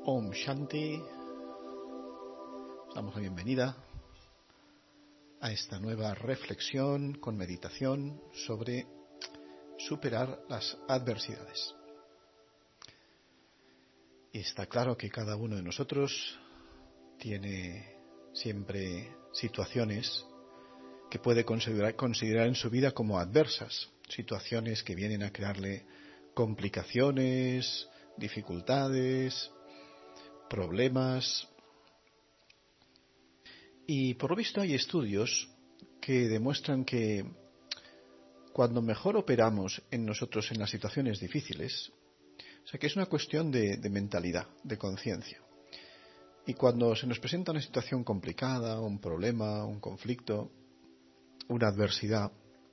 Om Shanti. Damos la bienvenida a esta nueva reflexión con meditación sobre superar las adversidades. Y está claro que cada uno de nosotros tiene siempre situaciones que puede considerar en su vida como adversas, situaciones que vienen a crearle complicaciones, dificultades, problemas. Y por lo visto hay estudios que demuestran que cuando mejor operamos en nosotros en las situaciones difíciles, o sea que es una cuestión de mentalidad, de conciencia. Y cuando se nos presenta una situación complicada, un problema, un conflicto, una adversidad,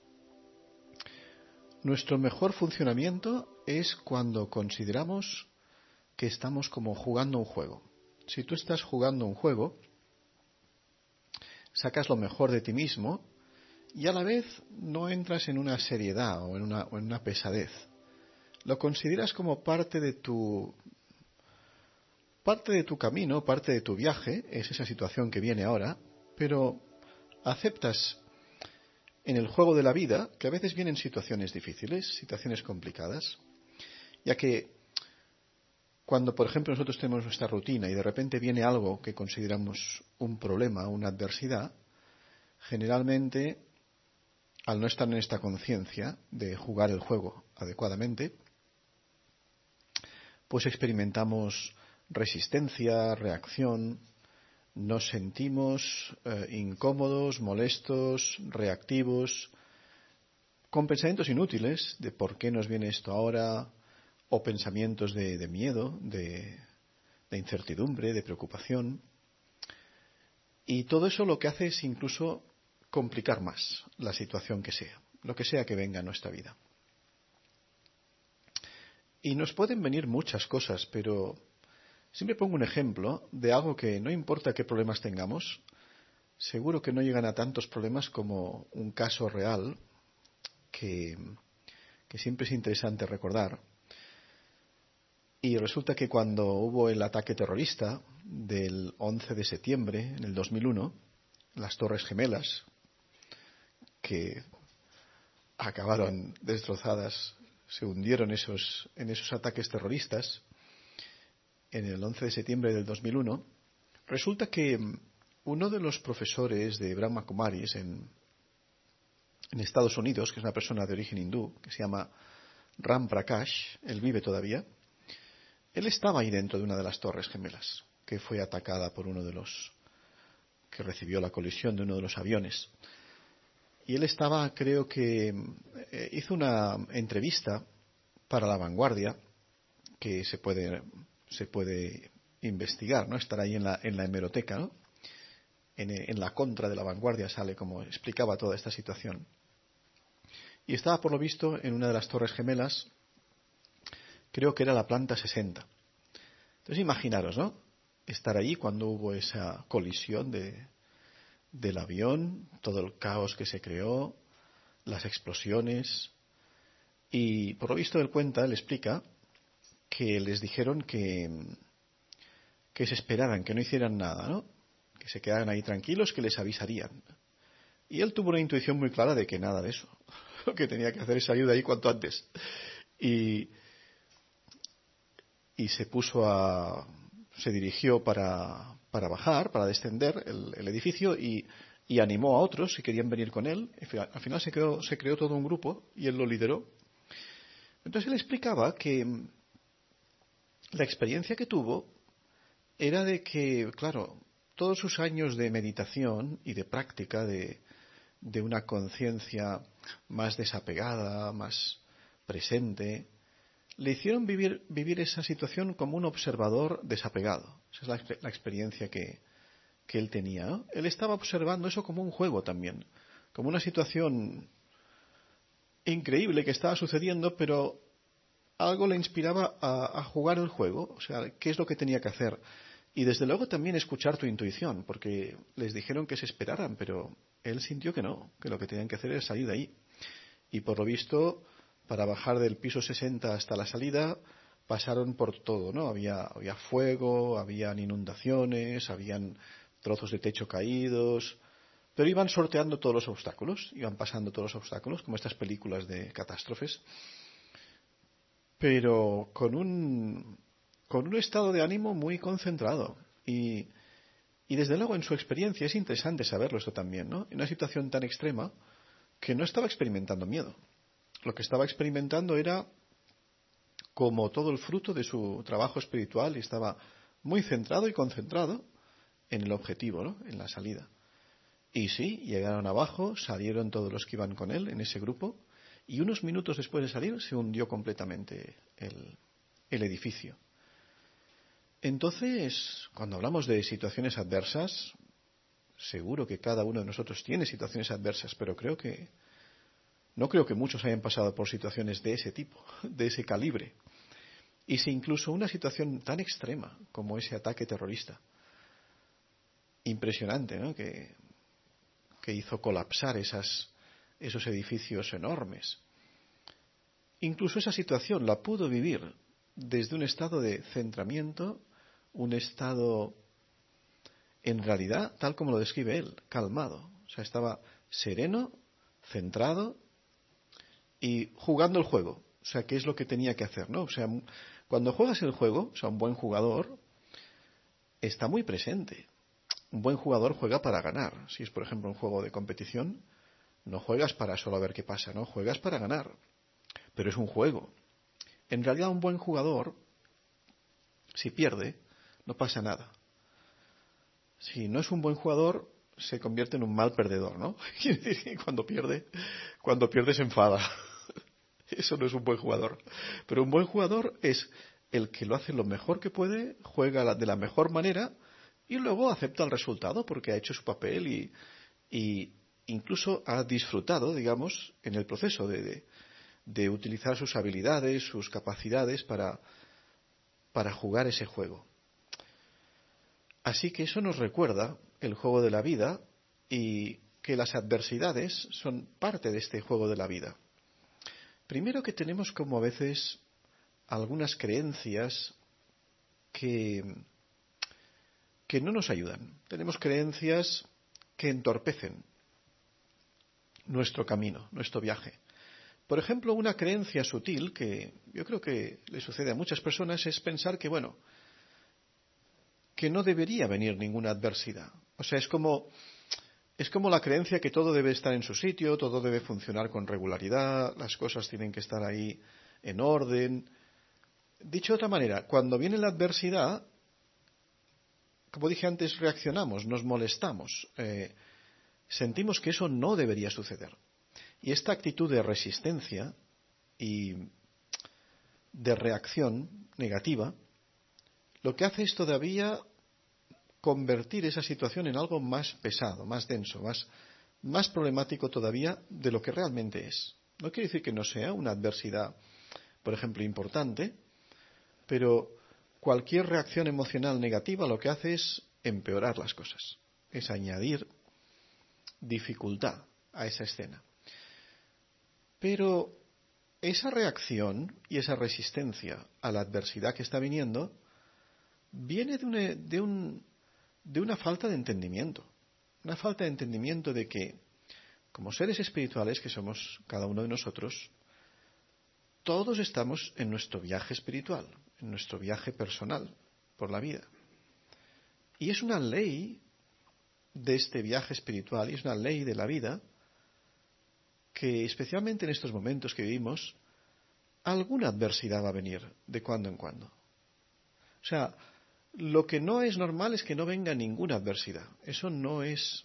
nuestro mejor funcionamiento es cuando consideramos que estamos como jugando un juego. Si tú estás jugando un juego, sacas lo mejor de ti mismo y a la vez no entras en una seriedad o en una pesadez. Lo consideras como parte de tu camino, parte de tu viaje, es esa situación que viene ahora, pero aceptas en el juego de la vida que a veces vienen situaciones difíciles, situaciones complicadas, ya que cuando, por ejemplo, nosotros tenemos nuestra rutina y de repente viene algo que consideramos un problema, una adversidad, generalmente, al no estar en esta conciencia de jugar el juego adecuadamente, pues experimentamos resistencia, reacción, nos sentimos incómodos, molestos, reactivos, con pensamientos inútiles de por qué nos viene esto ahora, o pensamientos de miedo, de incertidumbre, de preocupación. Y todo eso lo que hace es incluso complicar más la situación que sea, lo que sea que venga en nuestra vida. Y nos pueden venir muchas cosas, pero siempre pongo un ejemplo de algo que no importa qué problemas tengamos, seguro que no llegan a tantos problemas como un caso real que siempre es interesante recordar. Y resulta que cuando hubo el ataque terrorista del 11 de septiembre en el 2001, las Torres Gemelas, que acabaron destrozadas, se hundieron en esos ataques terroristas, en el 11 de septiembre del 2001, resulta que uno de los profesores de Brahma Kumaris en Estados Unidos, que es una persona de origen hindú, que se llama Ram Prakash, él vive todavía, él estaba ahí dentro de una de las Torres Gemelas, que fue atacada por que recibió la colisión de uno de los aviones. Y él estaba, creo que hizo una entrevista para La Vanguardia, que se puede investigar, ¿no? Estar ahí en la hemeroteca, ¿no? En la contra de La Vanguardia sale como explicaba toda esta situación. Y estaba, por lo visto, en una de las Torres Gemelas, creo que era la planta 60. Entonces imaginaros, ¿no? Estar allí cuando hubo esa colisión del avión, todo el caos que se creó, las explosiones. Y por lo visto él explica que les dijeron que se esperaran, que no hicieran nada, ¿no? Que se quedaran ahí tranquilos, que les avisarían. Y él tuvo una intuición muy clara de que nada de eso. Lo que tenía que hacer es salir de ahí cuanto antes. Y se dirigió para bajar, para descender el edificio y animó a otros si querían venir con él. Al final se creó todo un grupo y él lo lideró. Entonces él explicaba que la experiencia que tuvo era de que, claro, todos sus años de meditación y de práctica de una conciencia más desapegada, más presente, le hicieron vivir esa situación como un observador desapegado. Esa es la experiencia que él tenía, ¿no? Él estaba observando eso como un juego también, como una situación increíble que estaba sucediendo, pero algo le inspiraba a jugar el juego, o sea, qué es lo que tenía que hacer. Y desde luego también escuchar tu intuición, porque les dijeron que se esperaran, pero él sintió que no, que lo que tenían que hacer era salir de ahí. Y por lo visto, para bajar del piso 60 hasta la salida, pasaron por todo, ¿no? Había fuego, habían inundaciones, habían trozos de techo caídos, pero iban sorteando todos los obstáculos, iban pasando todos los obstáculos, como estas películas de catástrofes, pero con un estado de ánimo muy concentrado. Y desde luego en su experiencia es interesante saberlo esto también, ¿no? En una situación tan extrema que no estaba experimentando miedo. Lo que estaba experimentando era como todo el fruto de su trabajo espiritual y estaba muy centrado y concentrado en el objetivo, ¿no? En la salida. Y sí, llegaron abajo, salieron todos los que iban con él en ese grupo y unos minutos después de salir se hundió completamente el edificio. Entonces, cuando hablamos de situaciones adversas, seguro que cada uno de nosotros tiene situaciones adversas, pero no creo que muchos hayan pasado por situaciones de ese tipo, de ese calibre. Y si incluso una situación tan extrema como ese ataque terrorista, impresionante, ¿no? Que hizo colapsar esos edificios enormes. Incluso esa situación la pudo vivir desde un estado de centramiento, un estado, en realidad, tal como lo describe él, calmado. O sea, estaba sereno, centrado y jugando el juego. O sea, ¿qué es lo que tenía que hacer, no? O sea, cuando juegas el juego, o sea, un buen jugador está muy presente. Un buen jugador juega para ganar. Si es, por ejemplo, un juego de competición, no juegas para solo ver qué pasa, ¿no? Juegas para ganar. Pero es un juego. En realidad, un buen jugador, si pierde, no pasa nada. Si no es un buen jugador, se convierte en un mal perdedor, ¿no? Quiere decir que cuando pierde se enfada. Eso no es un buen jugador. Pero un buen jugador es el que lo hace lo mejor que puede, juega de la mejor manera y luego acepta el resultado porque ha hecho su papel y incluso ha disfrutado, digamos, en el proceso de utilizar sus habilidades, sus capacidades para jugar ese juego. Así que eso nos recuerda el juego de la vida y que las adversidades son parte de este juego de la vida. Primero que tenemos como a veces algunas creencias que no nos ayudan. Tenemos creencias que entorpecen nuestro camino, nuestro viaje. Por ejemplo, una creencia sutil que yo creo que le sucede a muchas personas es pensar que, bueno, que no debería venir ninguna adversidad. O sea, es como la creencia que todo debe estar en su sitio, todo debe funcionar con regularidad, las cosas tienen que estar ahí en orden. Dicho de otra manera, cuando viene la adversidad, como dije antes, reaccionamos, nos molestamos, sentimos que eso no debería suceder. Y esta actitud de resistencia y de reacción negativa, lo que hace es todavía convertir esa situación en algo más pesado, más denso, más problemático todavía de lo que realmente es. No quiere decir que no sea una adversidad, por ejemplo, importante, pero cualquier reacción emocional negativa lo que hace es empeorar las cosas, es añadir dificultad a esa escena. Pero esa reacción y esa resistencia a la adversidad que está viniendo viene de una falta de entendimiento. Una falta de entendimiento de que, como seres espirituales que somos cada uno de nosotros, todos estamos en nuestro viaje espiritual, en nuestro viaje personal por la vida. Y es una ley de este viaje espiritual y es una ley de la vida que, especialmente en estos momentos que vivimos, alguna adversidad va a venir de cuando en cuando. O sea, lo que no es normal es que no venga ninguna adversidad. Eso no es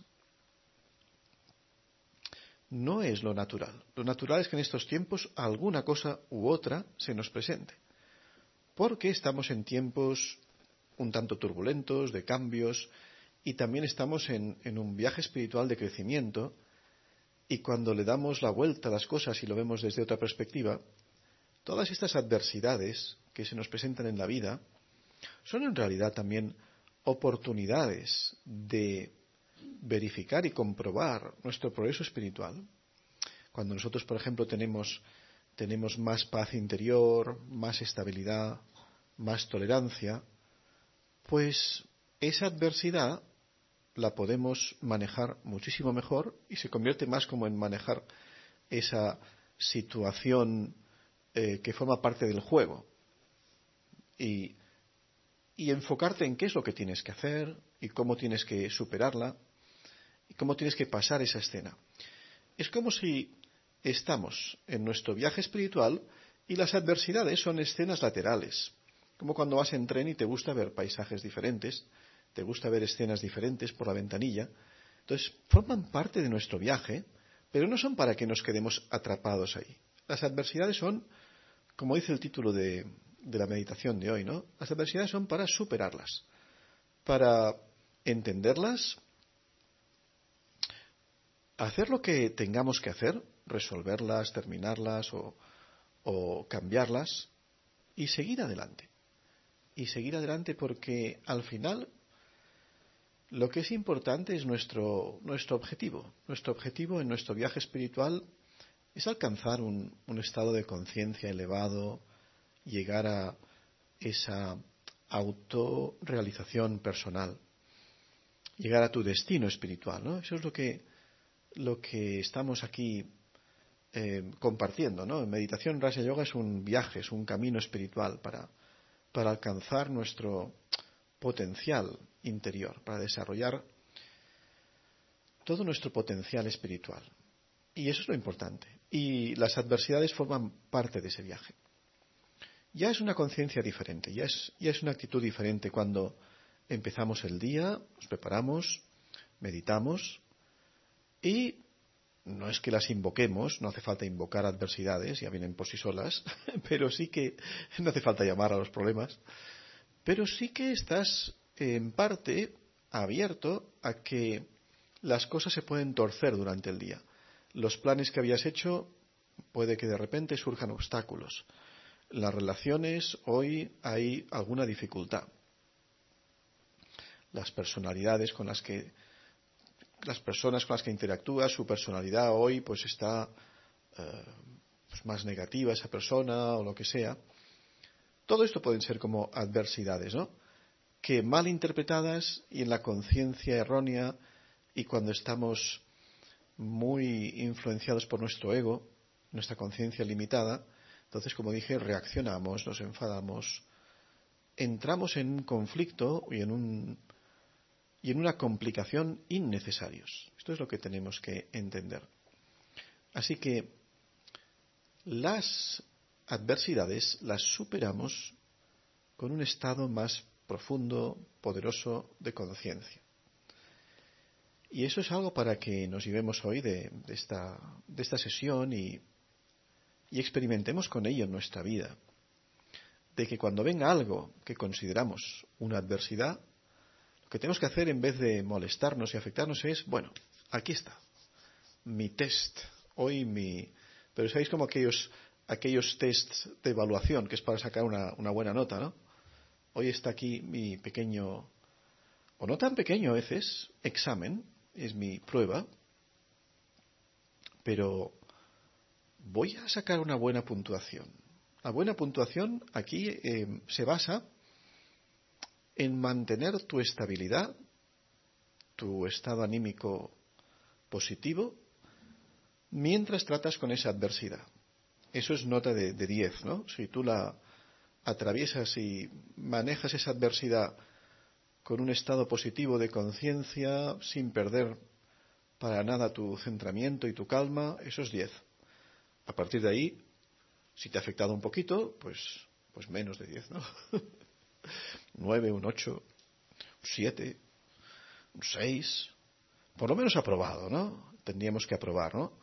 lo natural. Lo natural es que en estos tiempos alguna cosa u otra se nos presente. Porque estamos en tiempos un tanto turbulentos, de cambios, y también estamos en un viaje espiritual de crecimiento, y cuando le damos la vuelta a las cosas y lo vemos desde otra perspectiva, todas estas adversidades que se nos presentan en la vida son en realidad también oportunidades de verificar y comprobar nuestro progreso espiritual. Cuando nosotros, por ejemplo, tenemos más paz interior, más estabilidad, más tolerancia, pues esa adversidad la podemos manejar muchísimo mejor y se convierte más como en manejar esa situación que forma parte del juego. Y enfocarte en qué es lo que tienes que hacer y cómo tienes que superarla y cómo tienes que pasar esa escena. Es como si estamos en nuestro viaje espiritual y las adversidades son escenas laterales. Como cuando vas en tren y te gusta ver paisajes diferentes, te gusta ver escenas diferentes por la ventanilla. Entonces, forman parte de nuestro viaje, pero no son para que nos quedemos atrapados ahí. Las adversidades son, como dice el título de la meditación de hoy, ¿no? Las adversidades son para superarlas, para entenderlas, hacer lo que tengamos que hacer, resolverlas, terminarlas o cambiarlas y seguir adelante. Y seguir adelante porque al final lo que es importante es nuestro objetivo. Nuestro objetivo en nuestro viaje espiritual es alcanzar un estado de conciencia elevado, llegar a esa autorrealización personal, llegar a tu destino espiritual, ¿no? Eso es lo que estamos aquí compartiendo, ¿no? En meditación Raja Yoga es un viaje, es un camino espiritual para alcanzar nuestro potencial interior, para desarrollar todo nuestro potencial espiritual. Y eso es lo importante. Y las adversidades forman parte de ese viaje. Ya es una conciencia diferente, ya es una actitud diferente cuando empezamos el día, nos preparamos, meditamos y no es que las invoquemos, no hace falta invocar adversidades, ya vienen por sí solas, pero sí que no hace falta llamar a los problemas, pero sí que estás en parte abierto a que las cosas se pueden torcer durante el día. Los planes que habías hecho puede que de repente surjan obstáculos. Las relaciones, hoy hay alguna dificultad. Las personas con las que interactúas, su personalidad hoy pues está pues más negativa esa persona o lo que sea. Todo esto pueden ser como adversidades, ¿no? Que mal interpretadas y en la conciencia errónea y cuando estamos muy influenciados por nuestro ego, nuestra conciencia limitada, entonces, como dije, reaccionamos, nos enfadamos, entramos en un conflicto y en una complicación innecesarios. Esto es lo que tenemos que entender. Así que las adversidades las superamos con un estado más profundo, poderoso de conciencia. Y eso es algo para que nos llevemos hoy de esta sesión y experimentemos con ello en nuestra vida. De que cuando venga algo que consideramos una adversidad, lo que tenemos que hacer en vez de molestarnos y afectarnos es, bueno, aquí está, mi test, pero sabéis como aquellos tests de evaluación que es para sacar una buena nota, ¿no? Hoy está aquí mi pequeño, o no tan pequeño a veces, examen, es mi prueba, pero voy a sacar una buena puntuación. La buena puntuación aquí se basa en mantener tu estabilidad, tu estado anímico positivo, mientras tratas con esa adversidad. Eso es nota de 10, ¿no? Si tú la atraviesas y manejas esa adversidad con un estado positivo de conciencia, sin perder para nada tu centramiento y tu calma, eso es 10. A partir de ahí, si te ha afectado un poquito, pues menos de 10, ¿no? 9, un 8, un 7, un 6, por lo menos aprobado, ¿no? Tendríamos que aprobar, ¿no?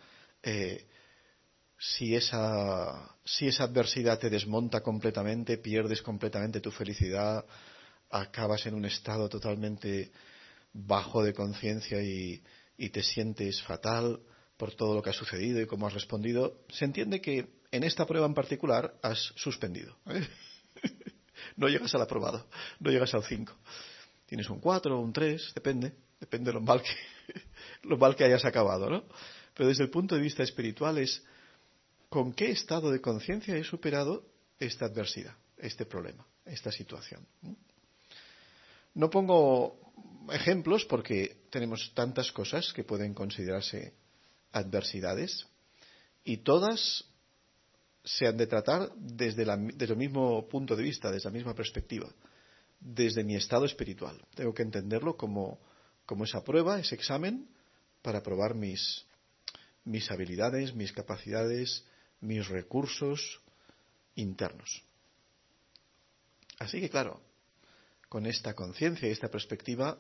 Si esa adversidad te desmonta completamente, pierdes completamente tu felicidad, acabas en un estado totalmente bajo de conciencia y te sientes fatal por todo lo que ha sucedido y cómo has respondido, se entiende que en esta prueba en particular has suspendido, ¿eh? No llegas al aprobado, no llegas al 5. Tienes un 4 o un 3, depende de lo mal que hayas acabado, ¿no? Pero desde el punto de vista espiritual es ¿con qué estado de conciencia he superado esta adversidad? este problema, esta situación. No pongo ejemplos porque tenemos tantas cosas que pueden considerarse adversidades y todas se han de tratar desde el mismo punto de vista, desde la misma perspectiva, desde mi estado espiritual. Tengo que entenderlo como esa prueba, ese examen, para probar mis habilidades, mis capacidades, mis recursos internos. Así que, claro, con esta conciencia y esta perspectiva,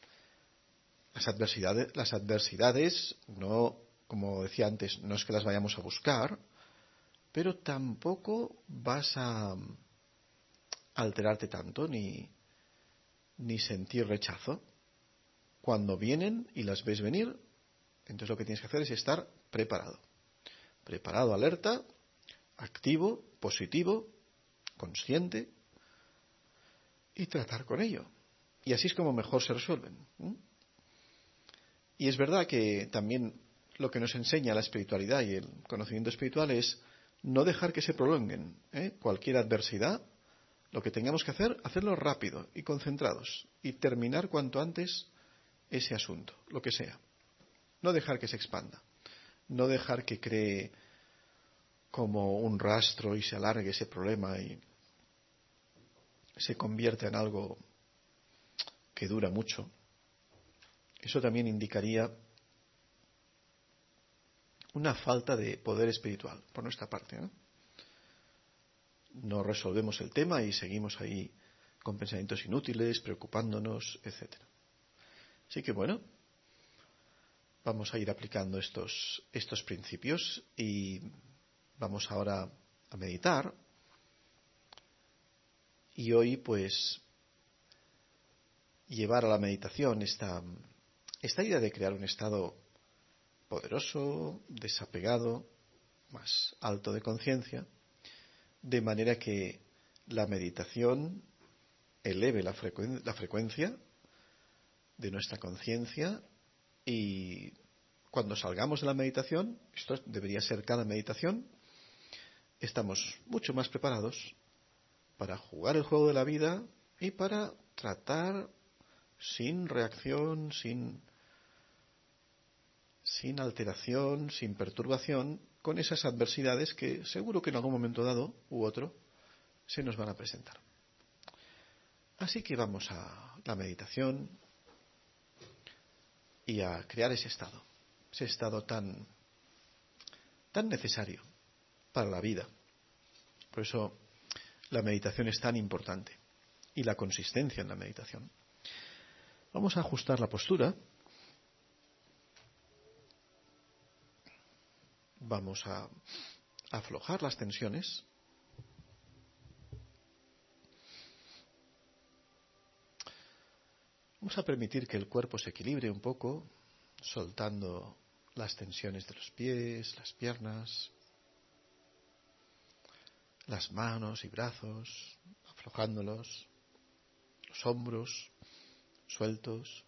las adversidades, no, como decía antes, no es que las vayamos a buscar, pero tampoco vas a alterarte tanto ni sentir rechazo. Cuando vienen y las ves venir, entonces lo que tienes que hacer es estar preparado. Preparado, alerta, activo, positivo, consciente y tratar con ello. Y así es como mejor se resuelven. Y es verdad que también lo que nos enseña la espiritualidad y el conocimiento espiritual es no dejar que se prolonguen. Cualquier adversidad, lo que tengamos que hacer, hacerlo rápido y concentrados y terminar cuanto antes ese asunto, lo que sea. No dejar que se expanda, no dejar que cree como un rastro y se alargue ese problema y se convierta en algo que dura mucho. Eso también indicaría una falta de poder espiritual por nuestra parte, ¿no? No resolvemos el tema y seguimos ahí con pensamientos inútiles, preocupándonos, etc. Así que bueno, vamos a ir aplicando estos principios y vamos ahora a meditar. Y hoy, pues, llevar a la meditación esta idea de crear un estado poderoso, desapegado, más alto de conciencia, de manera que la meditación eleve la frecuencia de nuestra conciencia y cuando salgamos de la meditación, esto debería ser cada meditación, estamos mucho más preparados para jugar el juego de la vida y para tratar sin reacción, sin alteración, sin perturbación, con esas adversidades que seguro que en algún momento dado u otro se nos van a presentar. Así que vamos a la meditación y a crear ese estado tan necesario para la vida. Por eso la meditación es tan importante y la consistencia en la meditación. Vamos a ajustar la postura. Vamos a aflojar las tensiones. Vamos a permitir que el cuerpo se equilibre un poco, soltando las tensiones de los pies, las piernas, las manos y brazos, aflojándolos, los hombros sueltos.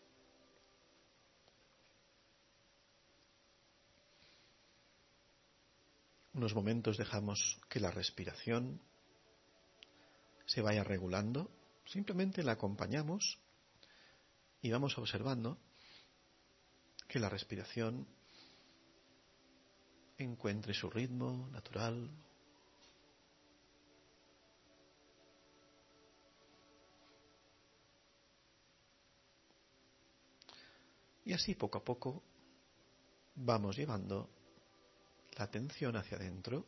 Unos momentos dejamos que la respiración se vaya regulando, simplemente la acompañamos y vamos observando que la respiración encuentre su ritmo natural. Y así poco a poco vamos llevando la atención hacia adentro.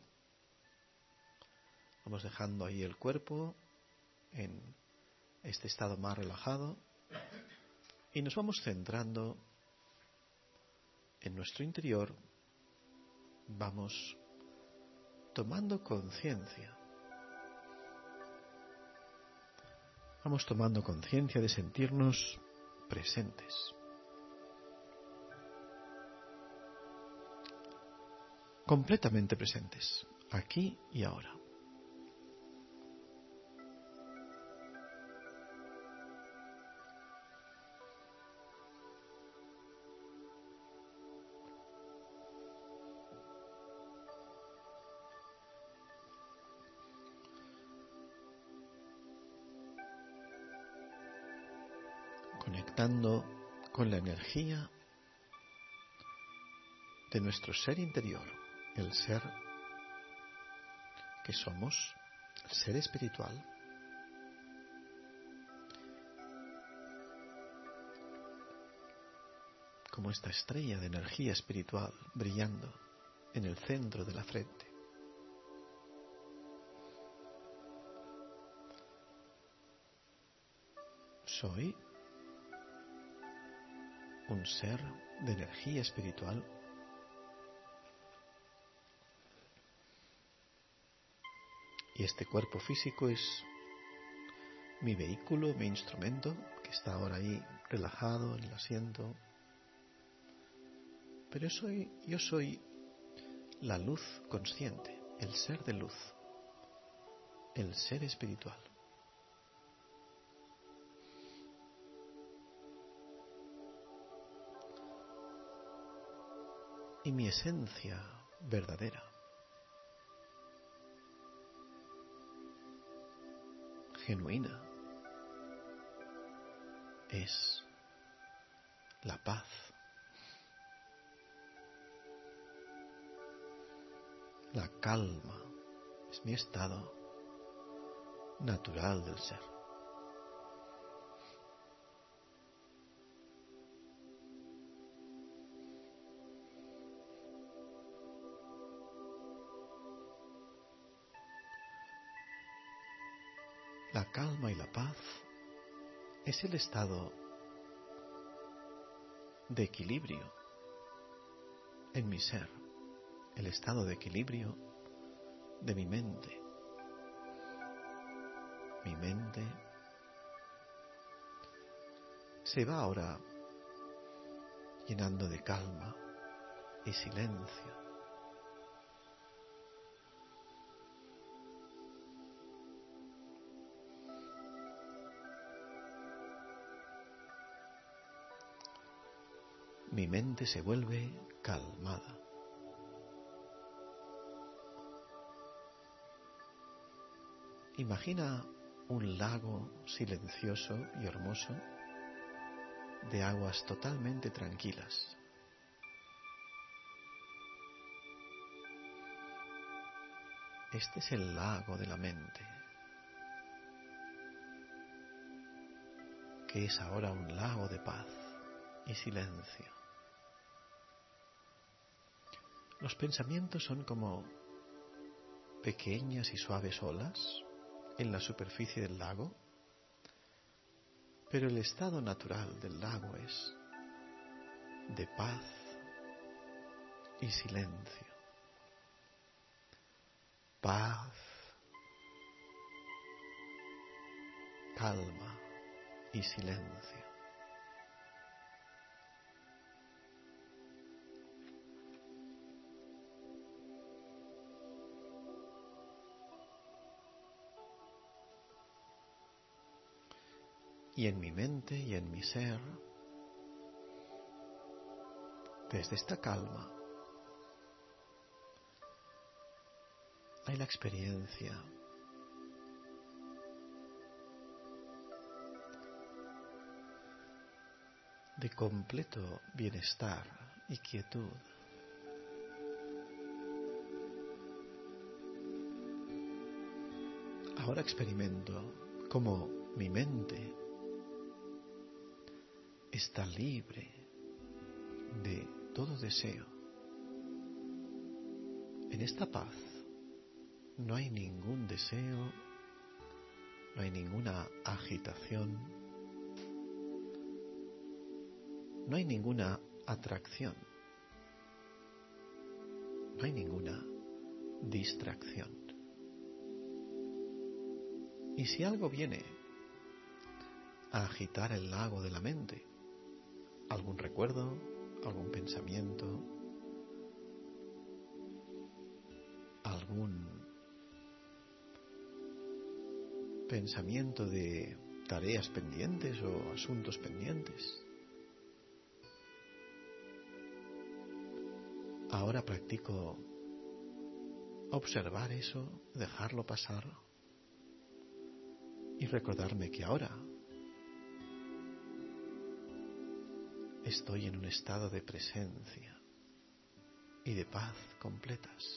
Vamos dejando ahí el cuerpo en este estado más relajado y nos vamos centrando en nuestro interior. Vamos tomando conciencia. Vamos tomando conciencia de sentirnos presentes. Completamente presentes, aquí y ahora. conectando con la energía de nuestro ser interior, el ser que somos, el ser espiritual. Como esta estrella de energía espiritual brillando en el centro de la frente. Soy un ser de energía espiritual y este cuerpo físico es mi vehículo, mi instrumento, que está ahora ahí relajado en el asiento. Pero yo soy la luz consciente, el ser de luz, el ser espiritual. Y mi esencia verdadera genuina es la paz, la calma, es mi estado natural del ser. La calma y la paz es el estado de equilibrio en mi ser, el estado de equilibrio de mi mente. Mi mente se va ahora llenando de calma y silencio. Mi mente se vuelve calmada. Imagina un lago silencioso y hermoso de aguas totalmente tranquilas. Este es el lago de la mente, que es ahora un lago de paz y silencio. Los pensamientos son como pequeñas y suaves olas en la superficie del lago, pero el estado natural del lago es de paz y silencio. Paz, calma y silencio. Y en mi mente y en mi ser, desde esta calma, hay la experiencia de completo bienestar y quietud. Ahora experimento cómo mi mente está libre de todo deseo. En esta paz no hay ningún deseo, no hay ninguna agitación, no hay ninguna atracción, no hay ninguna distracción. Y si algo viene a agitar el lago de la mente, algún recuerdo, algún pensamiento, algún pensamiento de tareas pendientes o asuntos pendientes, ahora practico observar eso, dejarlo pasar y recordarme que ahora estoy en un estado de presencia y de paz completas.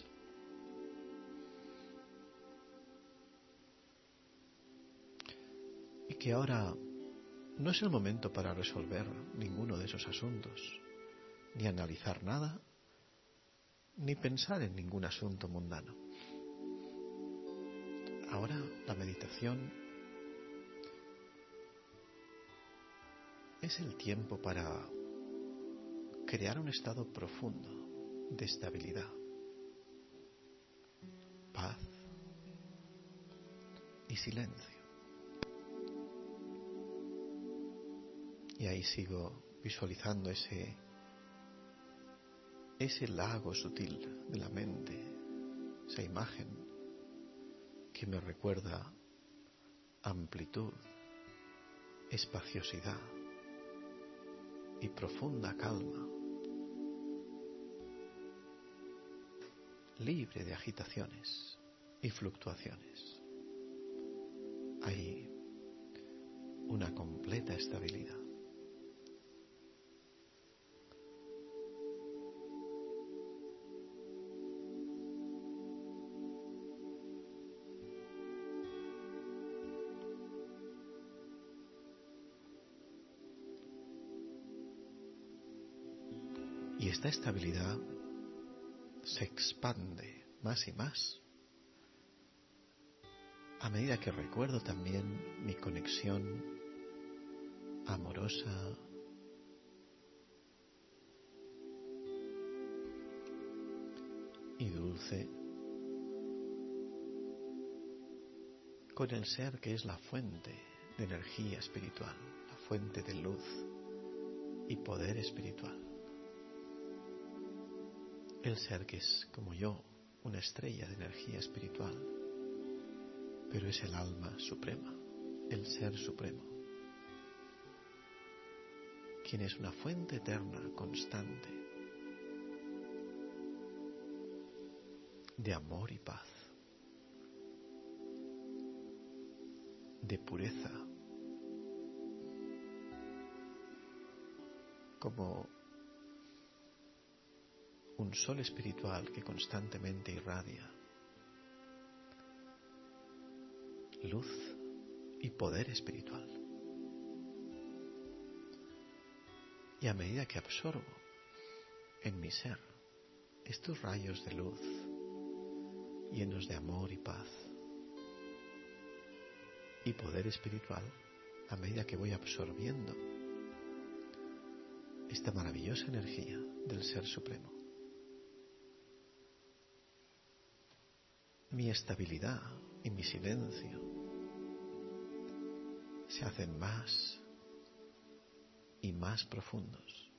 Y que ahora no es el momento para resolver ninguno de esos asuntos, ni analizar nada, ni pensar en ningún asunto mundano. Ahora la meditación es el tiempo para crear un estado profundo de estabilidad, paz y silencio. Y ahí sigo visualizando ese lago sutil de la mente, esa imagen que me recuerda amplitud, espaciosidad y profunda calma, libre de agitaciones y fluctuaciones. Hay una completa estabilidad. Y esta estabilidad se expande más y más a medida que recuerdo también mi conexión amorosa y dulce con el ser que es la fuente de energía espiritual, la fuente de luz y poder espiritual. El ser que es, como yo, una estrella de energía espiritual, pero es el alma suprema, el ser supremo, quien es una fuente eterna, constante, de amor y paz, de pureza, como un sol espiritual que constantemente irradia luz y poder espiritual. Y a medida que absorbo en mi ser estos rayos de luz llenos de amor y paz y poder espiritual, a medida que voy absorbiendo esta maravillosa energía del Ser Supremo, mi estabilidad y mi silencio se hacen más y más profundos.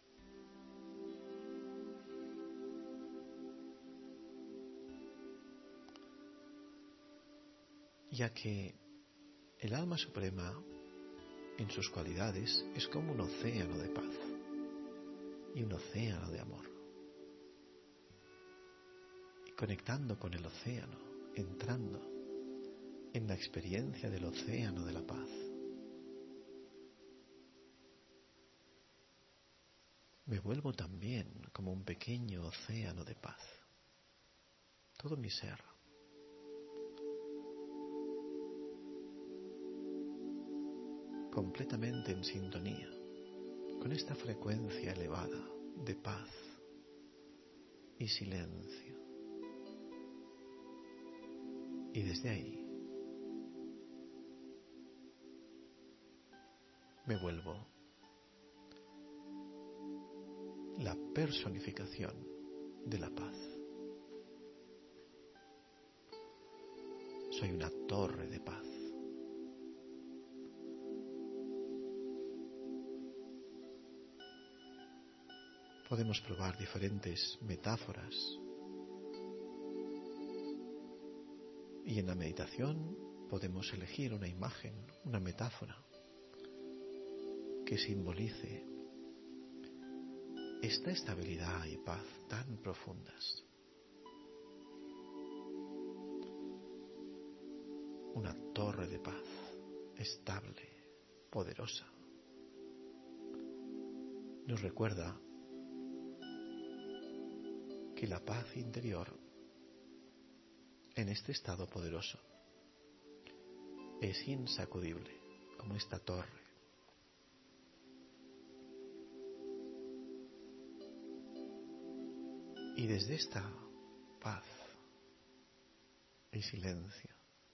Ya que el alma suprema, en sus cualidades, es como un océano de paz y un océano de amor. Y conectando con el océano, entrando en la experiencia del océano de la paz, me vuelvo también como un pequeño océano de paz. Todo mi ser completamente en sintonía con esta frecuencia elevada de paz y silencio. Y desde ahí me vuelvo la personificación de la paz. Soy una torre de paz. Podemos probar diferentes metáforas y en la meditación podemos elegir una imagen, una metáfora que simbolice esta estabilidad y paz tan profundas. Una torre de paz, estable, poderosa, nos recuerda que la paz interior en este estado poderoso es insacudible como esta torre. Y desde esta paz y silencio,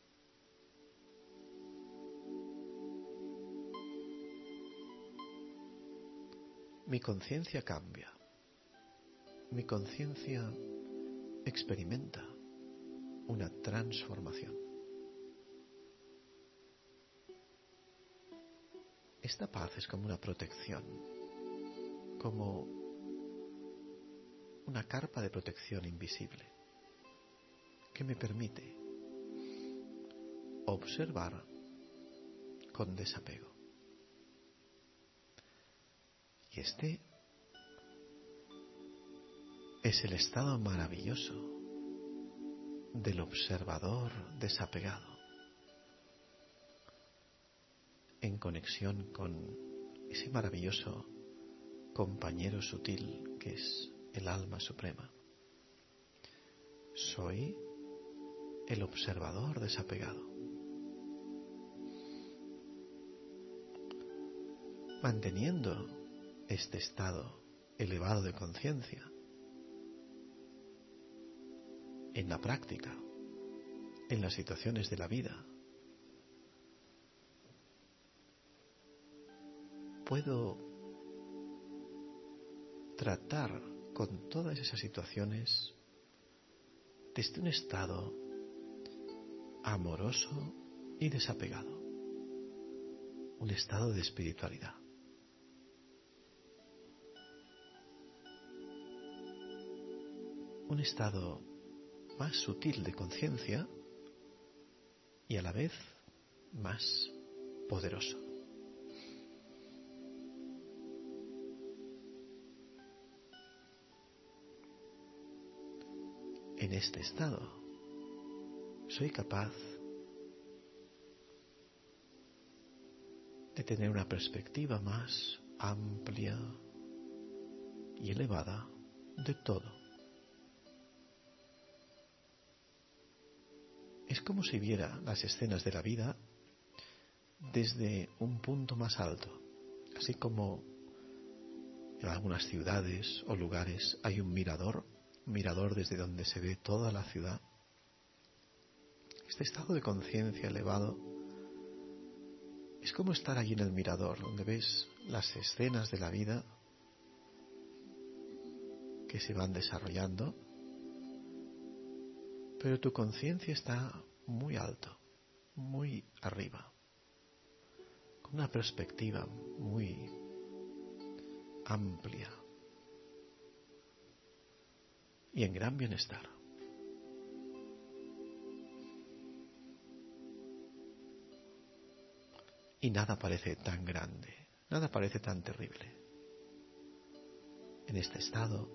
mi conciencia cambia, mi conciencia experimenta una transformación. Esta paz es como una protección, como una carpa de protección invisible que me permite observar con desapego. Y este es el estado maravilloso del observador desapegado, en conexión con ese maravilloso compañero sutil que es el alma suprema. Soy el observador desapegado, manteniendo este estado elevado de conciencia en la práctica, en las situaciones de la vida. Puedo tratar con todas esas situaciones desde un estado amoroso y desapegado, un estado de espiritualidad. Un estado más sutil de conciencia y a la vez más poderoso. En este estado soy capaz de tener una perspectiva más amplia y elevada de todo. Es como si viera las escenas de la vida desde un punto más alto, así como en algunas ciudades o lugares hay un mirador desde donde se ve toda la ciudad. Este estado de conciencia elevado es como estar allí en el mirador, donde ves las escenas de la vida que se van desarrollando, pero tu conciencia está muy alto, muy arriba, con una perspectiva muy amplia y en gran bienestar. Y nada parece tan grande, nada parece tan terrible. En este estado,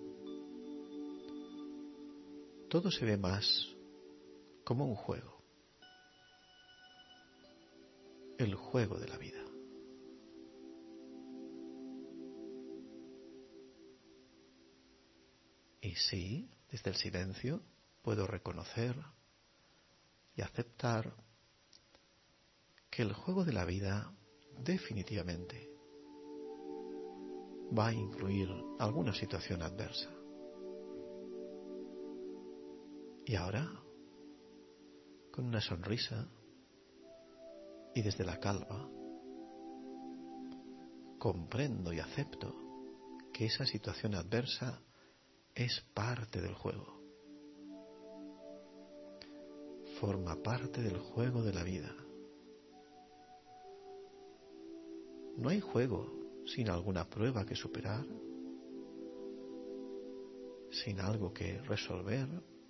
todo se ve más como un juego, el juego de la vida. Y sí, desde el silencio puedo reconocer y aceptar que el juego de la vida definitivamente va a incluir alguna situación adversa. Y ahora, con una sonrisa y desde la calma, comprendo y acepto que esa situación adversa es parte del juego. Forma parte del juego de la vida. No hay juego sin alguna prueba que superar, sin algo que resolver.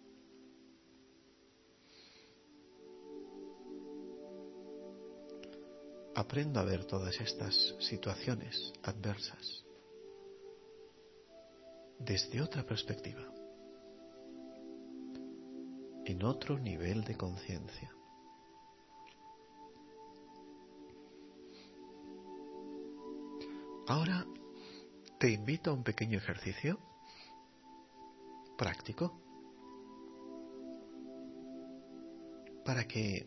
Aprendo a ver todas estas situaciones adversas desde otra perspectiva, en otro nivel de conciencia. Ahora te invito a un pequeño ejercicio práctico para que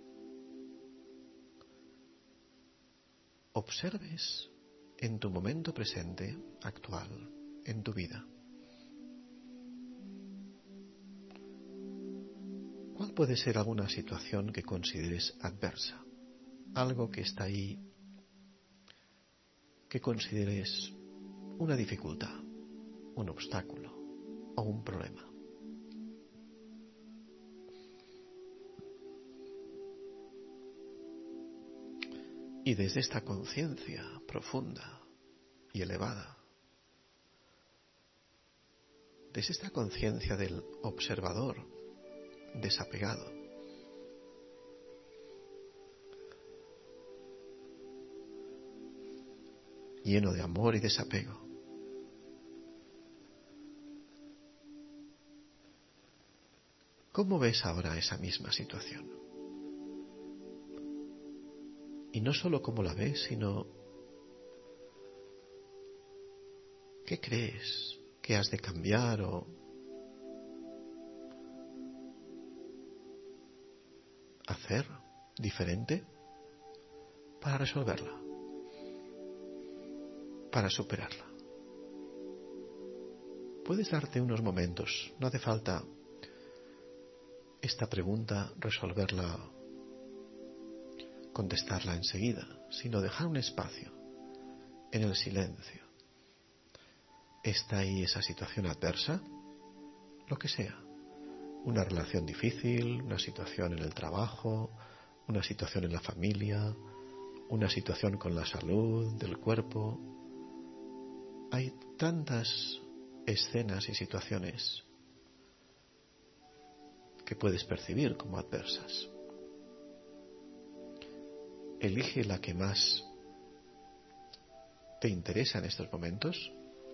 observes en tu momento presente, actual, en tu vida, ¿cuál puede ser alguna situación que consideres adversa? Algo que está ahí, que consideres una dificultad, un obstáculo o un problema. Y desde esta conciencia profunda y elevada, desde esta conciencia del observador desapegado, lleno de amor y desapego, ¿cómo ves ahora esa misma situación? Y no solo cómo la ves, sino ¿qué crees que has de cambiar o hacer diferente para resolverla, para superarla? Puedes darte unos momentos, no hace falta esta pregunta resolverla, contestarla enseguida, sino dejar un espacio en el silencio. ¿Está ahí esa situación adversa? Lo que sea. Una relación difícil, una situación en el trabajo, una situación en la familia, una situación con la salud del cuerpo. Hay tantas escenas y situaciones que puedes percibir como adversas. Elige la que más te interesa en estos momentos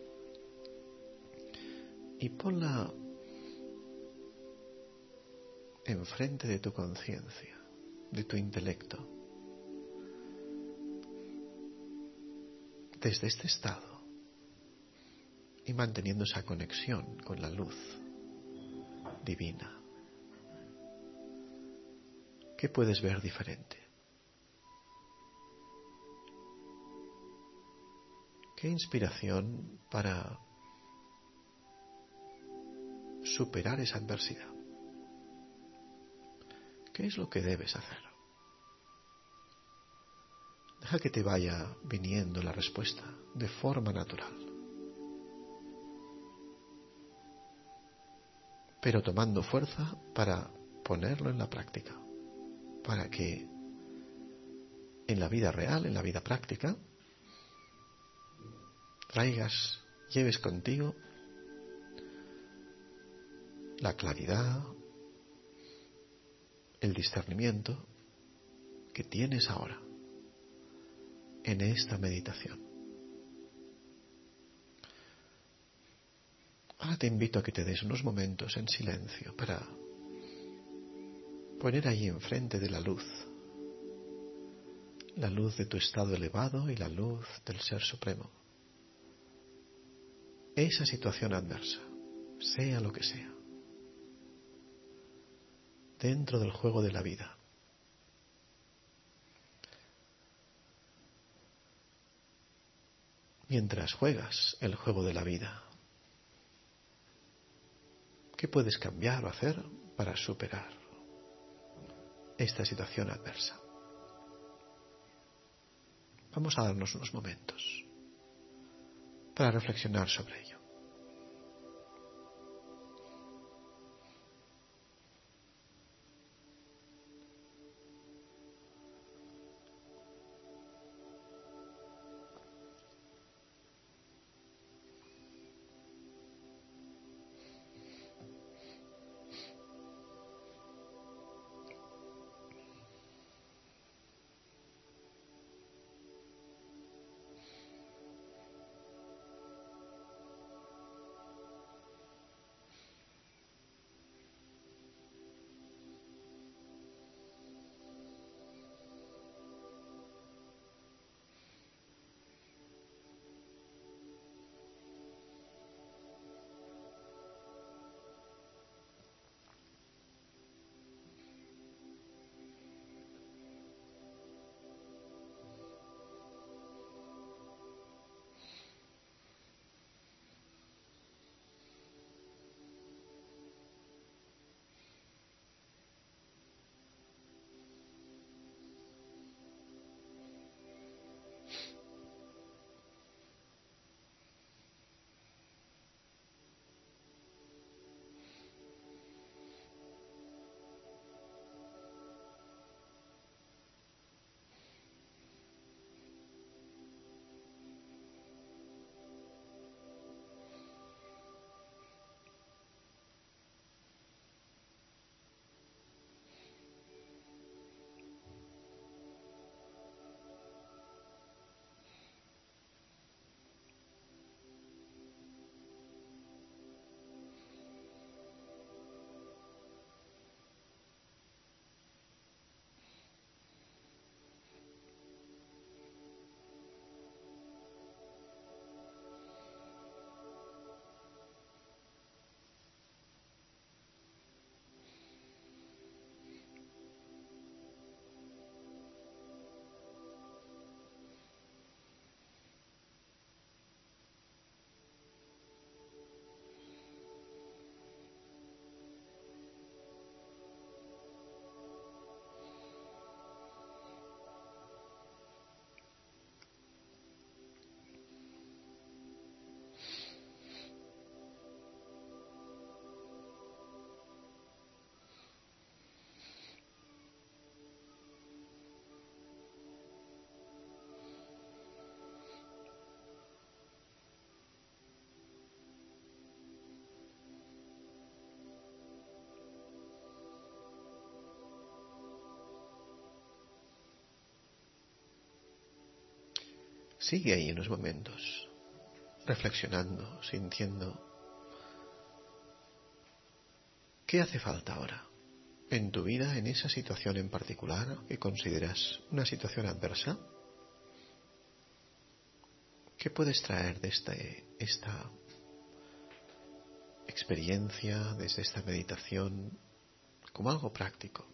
y ponla enfrente de tu conciencia, de tu intelecto. Desde este estado y manteniendo esa conexión con la luz divina, ¿qué puedes ver diferente? ¿Qué inspiración para superar esa adversidad? ¿Qué es lo que debes hacer? Deja que te vaya viniendo la respuesta de forma natural, pero tomando fuerza para ponerlo en la práctica, para que en la vida real, en la vida práctica, lleves contigo la claridad, el discernimiento que tienes ahora en esta meditación. Ahora te invito a que te des unos momentos en silencio para poner ahí enfrente de la luz de tu estado elevado y la luz del Ser Supremo. Esa situación adversa, sea lo que sea, dentro del juego de la vida. Mientras juegas el juego de la vida, ¿qué puedes cambiar o hacer para superar esta situación adversa? Vamos a darnos unos momentos para reflexionar sobre ello. Sigue ahí unos momentos, reflexionando, sintiendo. ¿Qué hace falta ahora en tu vida, en esa situación en particular que consideras una situación adversa? ¿Qué puedes traer de esta experiencia, desde esta meditación, como algo práctico,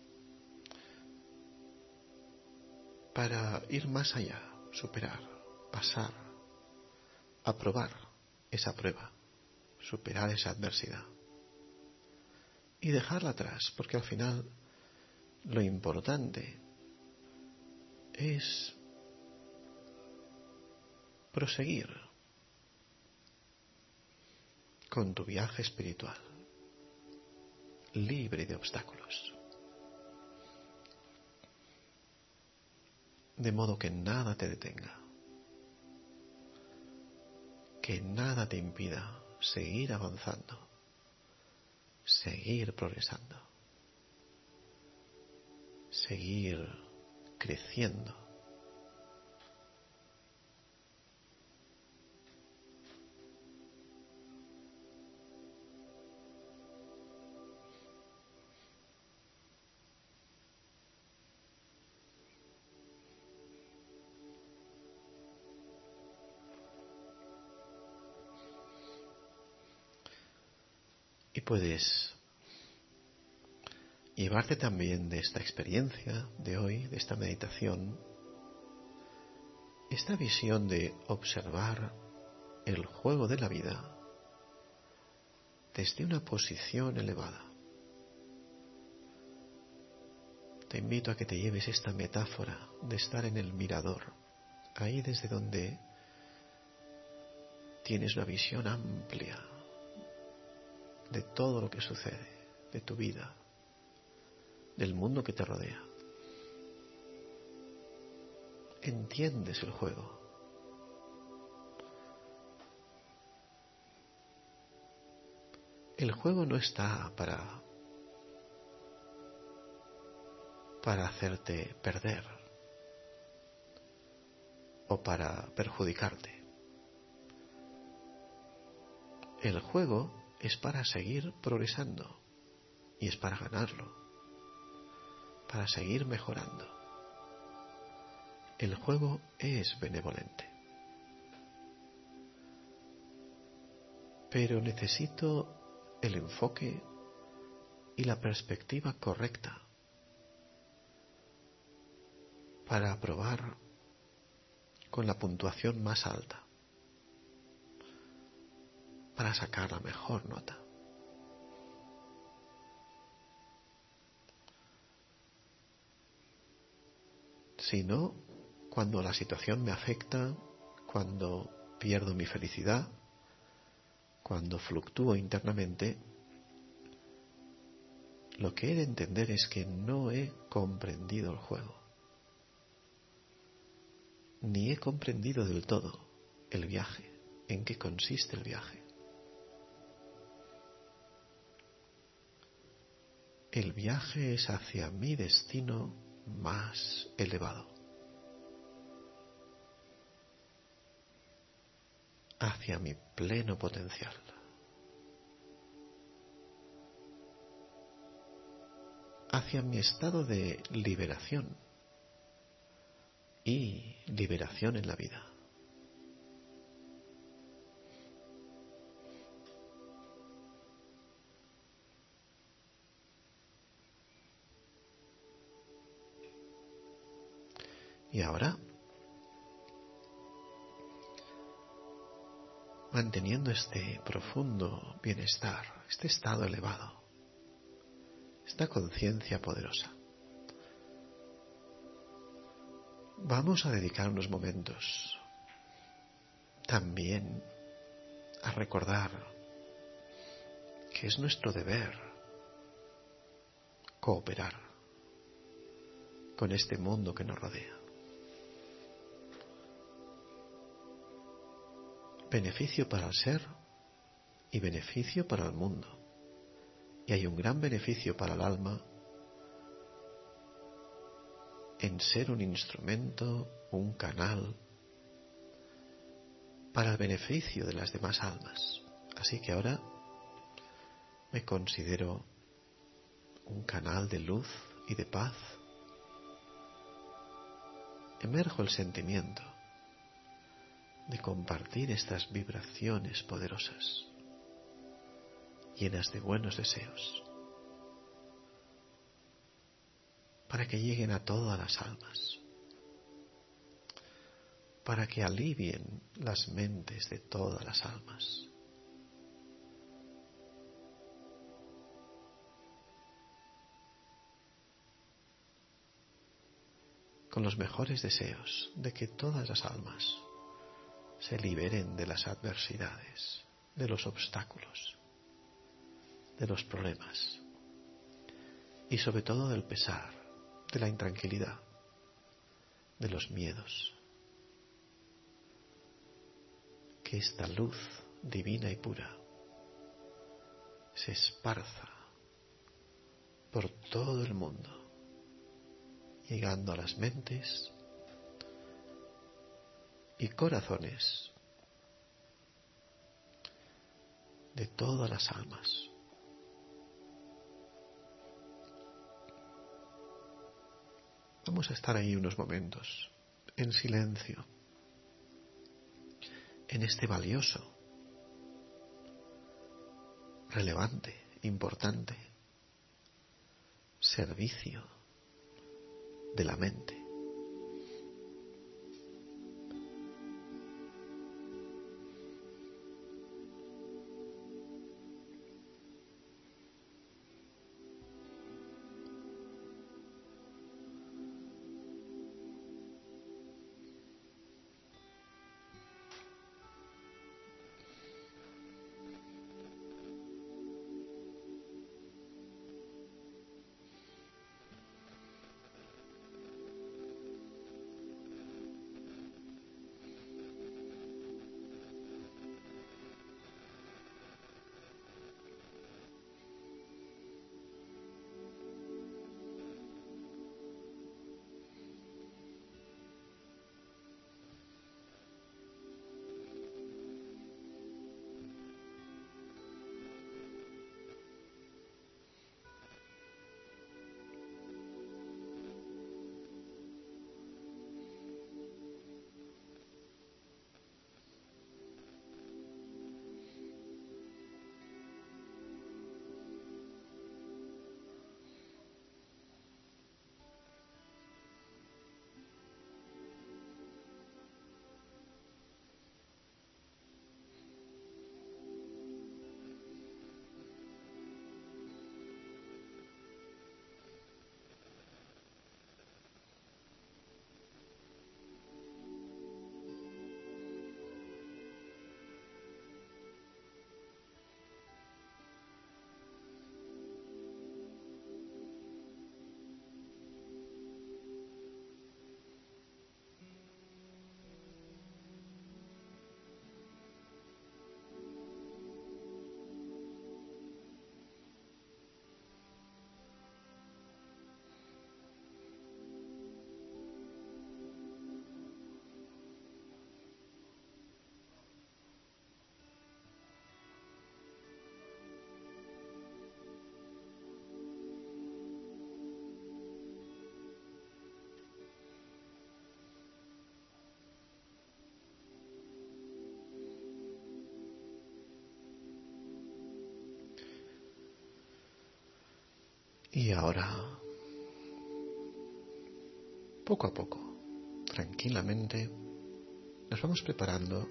para ir más allá, superar, pasar, aprobar esa prueba, superar esa adversidad y dejarla atrás? Porque al final lo importante es proseguir con tu viaje espiritual, libre de obstáculos, de modo que nada te detenga, que nada te impida seguir avanzando, seguir progresando, seguir creciendo. Y puedes llevarte también de esta experiencia de hoy, de esta meditación, esta visión de observar el juego de la vida desde una posición elevada. Te invito a que te lleves esta metáfora de estar en el mirador, ahí desde donde tienes una visión amplia de todo lo que sucede, de tu vida, del mundo que te rodea. Entiendes el juego. El juego no está para hacerte perder o para perjudicarte. El juego es para seguir progresando y es para ganarlo, para seguir mejorando. El juego es benevolente. Pero necesito el enfoque y la perspectiva correcta para aprobar con la puntuación más alta, para sacar la mejor nota. Si no, cuando la situación me afecta, cuando pierdo mi felicidad, cuando fluctúo internamente, lo que he de entender es que no he comprendido el juego, ni he comprendido del todo el viaje, en qué consiste el viaje. El viaje es hacia mi destino más elevado, hacia mi pleno potencial, hacia mi estado de liberación y liberación en la vida. Y ahora, manteniendo este profundo bienestar, este estado elevado, esta conciencia poderosa, vamos a dedicar unos momentos también a recordar que es nuestro deber cooperar con este mundo que nos rodea. Beneficio para el ser y beneficio para el mundo. Y hay un gran beneficio para el alma en ser un instrumento, un canal para el beneficio de las demás almas. Así que ahora me considero un canal de luz y de paz. Emerjo el sentimiento de compartir estas vibraciones poderosas, llenas de buenos deseos, para que lleguen a todas las almas, para que alivien las mentes de todas las almas. Con los mejores deseos de que todas las almas se liberen de las adversidades, de los obstáculos, de los problemas y sobre todo del pesar, de la intranquilidad, de los miedos. Que esta luz divina y pura se esparza por todo el mundo, llegando a las mentes y corazones de todas las almas. Vamos a estar ahí unos momentos, en silencio, en este valioso, relevante, importante servicio de la mente. Y ahora, poco a poco, tranquilamente, nos vamos preparando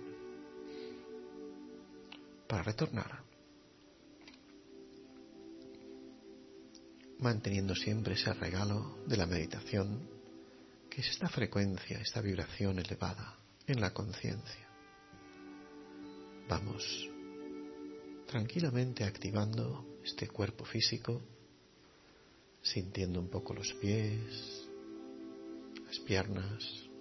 para retornar, manteniendo siempre ese regalo de la meditación, que es esta frecuencia, esta vibración elevada en la conciencia. Vamos tranquilamente activando este cuerpo físico, sintiendo un poco los pies, las piernas.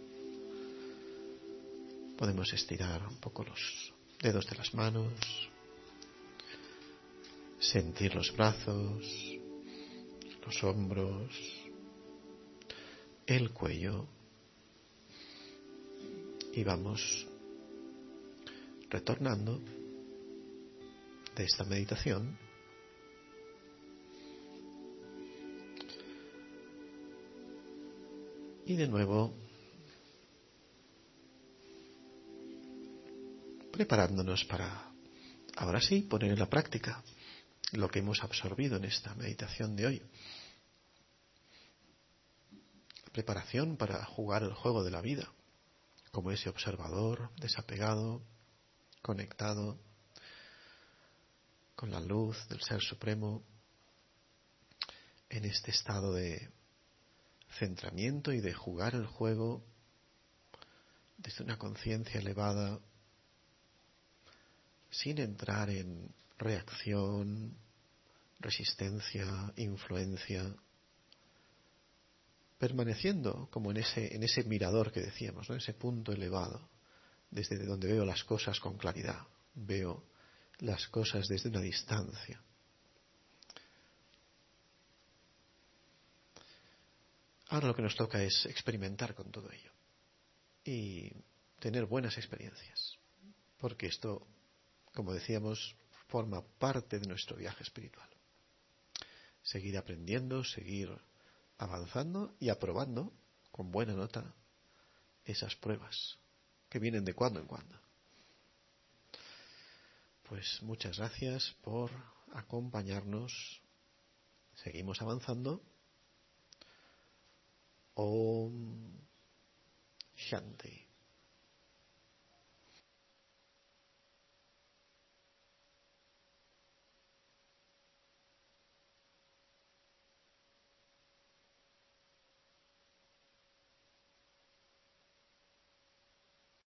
Podemos estirar un poco los dedos de las manos, sentir los brazos, los hombros, el cuello, y vamos retornando de esta meditación y de nuevo preparándonos para ahora sí poner en la práctica lo que hemos absorbido en esta meditación de hoy. Preparación para jugar el juego de la vida, como ese observador desapegado, conectado con la luz del Ser Supremo, en este estado de centramiento y de jugar el juego desde una conciencia elevada, sin entrar en reacción, resistencia, influencia, permaneciendo como en ese mirador que decíamos, ¿no? Ese punto elevado, desde donde veo las cosas con claridad, veo las cosas desde una distancia. Ahora lo que nos toca es experimentar con todo ello y tener buenas experiencias, porque esto, como decíamos, forma parte de nuestro viaje espiritual. Seguir aprendiendo, seguir avanzando y aprobando con buena nota esas pruebas que vienen de cuando en cuando. Pues muchas gracias por acompañarnos. Seguimos avanzando. Om Shanti.